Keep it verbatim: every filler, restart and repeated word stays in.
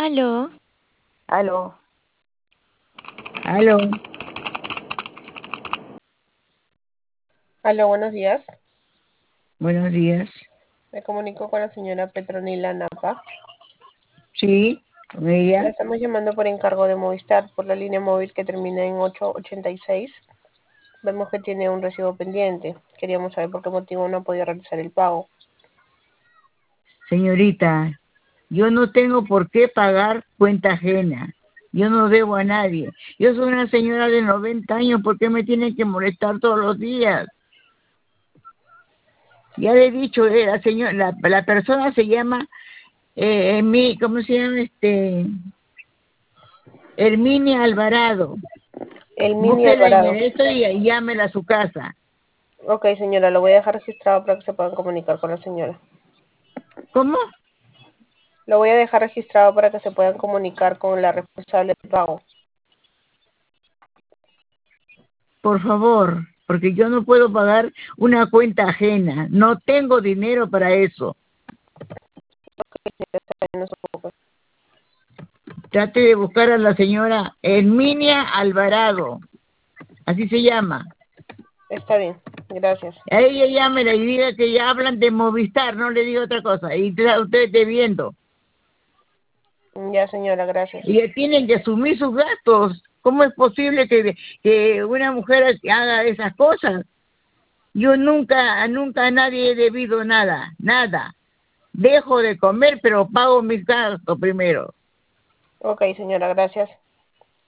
Aló. Aló. Aló. Aló, buenos días. Buenos días. Me comunico con la señora Petronila Napa. Sí, con La ella. estamos llamando por encargo de Movistar por la línea móvil que termina en ocho ochenta y seis. Vemos que tiene un recibo pendiente. Queríamos saber por qué motivo no ha podido realizar el pago. Señorita, yo no tengo por qué pagar cuenta ajena. Yo no debo a nadie. Yo soy una señora de noventa años, ¿por qué me tienen que molestar todos los días? Ya le he dicho, eh, la, señora, la, la persona se llama, eh, mi, ¿cómo se llama? Este, Herminia Alvarado. El Mini Búsquela en el Alvarado. esto y, y llámela a su casa. Ok, señora, lo voy a dejar registrado para que se puedan comunicar con la señora. ¿Cómo? Lo voy a dejar registrado para que se puedan comunicar con la responsable del pago. Por favor, porque yo no puedo pagar una cuenta ajena. No tengo dinero para eso. No se preocupe. Trate de buscar a la señora Herminia Alvarado. Así se llama. Está bien, gracias. A ella llámela y diga que ya hablan de Movistar, no le diga otra cosa. Y usted usted esté viendo. Ya, señora, gracias. Y le tienen que asumir sus gastos. ¿Cómo es posible que, que una mujer haga esas cosas? Yo nunca, nunca a nadie he debido nada, nada. Dejo de comer, pero pago mis gastos primero. Ok, señora, gracias.